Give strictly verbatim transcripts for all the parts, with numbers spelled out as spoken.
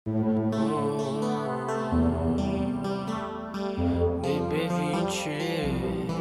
D B vinte,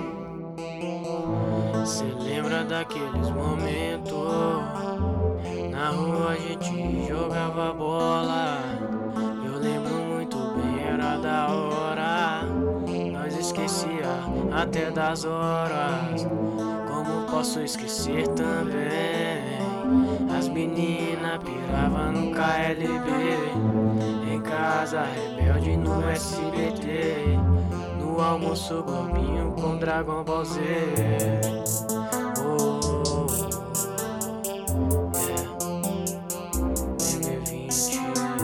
cê lembra daqueles momentos? Na rua a gente jogava bola. Eu lembro muito bem, era da hora. Nós esquecia até das horas. Como posso esquecer também? As meninas piravam no K L B. Em casa, rebelde no S B T. No almoço, Globinho com Dragon Ball Z. Oh, yeah. D B vinte.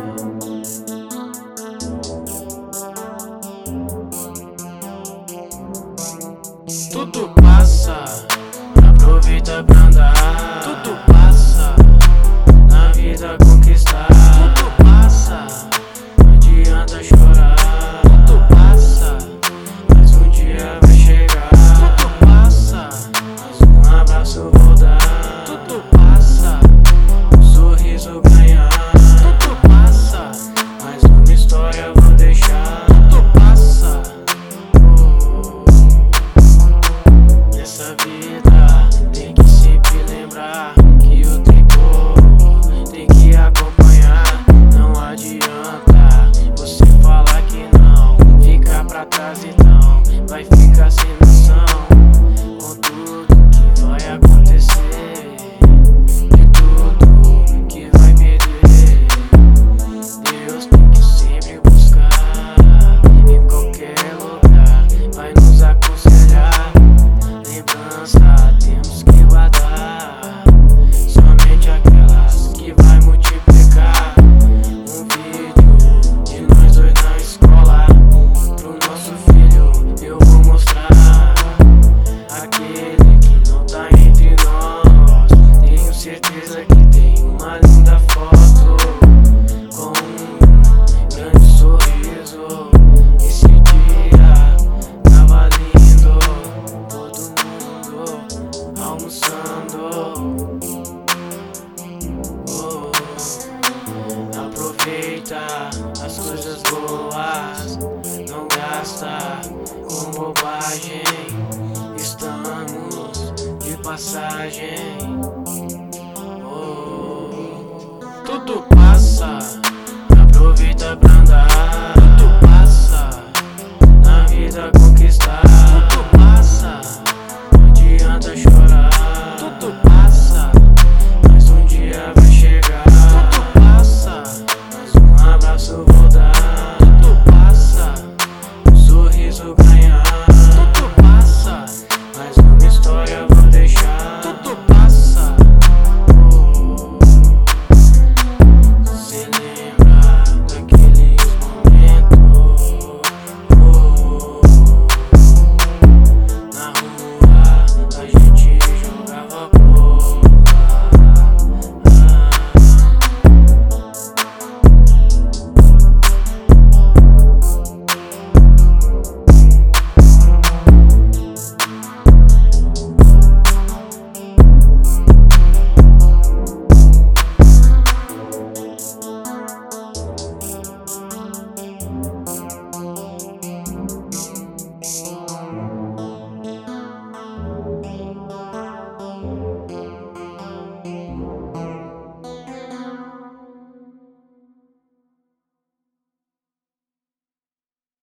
Tudo passa, aproveita pra andar. Tudo passa, na vida conquistar. Tudo passa, não adianta chorar. Tudo passa, mas um dia vai chegar. Tudo passa, mas um abraço vou dar. Tudo passa, um sorriso ganhar. Tudo passa, mais uma história vou deixar. Tudo passa, oh. Nessa vida tem que sempre lembrar que o tempo tem que acompanhar. Não adianta você falar que não, fica pra trás então, vai ficar sem noção. Com tudo que vai acontecer, de tudo que vai perder, Deus tem que sempre buscar. Em qualquer lugar vai nos aconselhar. Lembrança temos que guardar, somente aquelas que vai multiplicar. Um vídeo de nós dois na escola, pro nosso filho eu vou mostrar. Aquele que não tá entre nós, tenho certeza que tem uma linda foto, com um grande sorriso. Esse dia tava lindo, todo mundo almoçando. Oh, aproveita as coisas boas, não gasta com bobagem. Estamos de passagem. Oh, tudo passa, aproveita pra